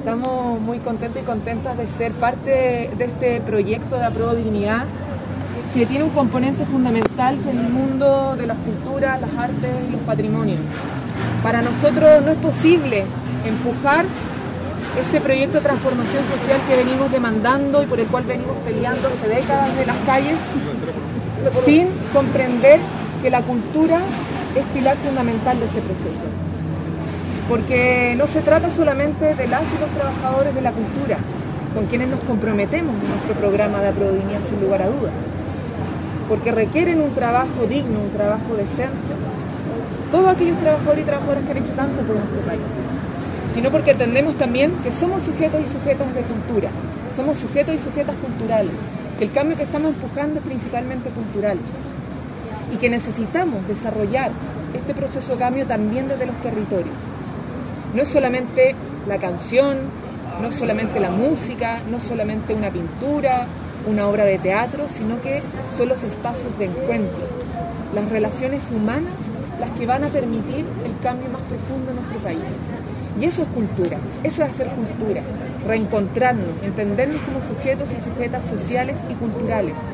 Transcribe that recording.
Estamos muy contentos y contentas de ser parte de este proyecto de Apruebo Dignidad, que tiene un componente fundamental que es el mundo de las culturas, las artes y los patrimonios. Para nosotros no es posible empujar este proyecto de transformación social que venimos demandando y por el cual venimos peleando hace décadas de las calles, sin comprender que la cultura es pilar fundamental de ese proceso. Porque no se trata solamente de las y los trabajadores de la cultura, con quienes nos comprometemos en nuestro programa de Apruebo Dignidad sin lugar a dudas, porque requieren un trabajo digno, un trabajo decente, todos aquellos trabajadores y trabajadoras que han hecho tanto por nuestro país, sino porque entendemos también que somos sujetos y sujetas de cultura, somos sujetos y sujetas culturales, que el cambio que estamos empujando es principalmente cultural y que necesitamos desarrollar este proceso de cambio también desde los territorios. No es solamente la canción, no es solamente la música, no es solamente una pintura, una obra de teatro, sino que son los espacios de encuentro, las relaciones humanas las que van a permitir el cambio más profundo en nuestro país. Y eso es cultura, eso es hacer cultura, reencontrarnos, entendernos como sujetos y sujetas sociales y culturales.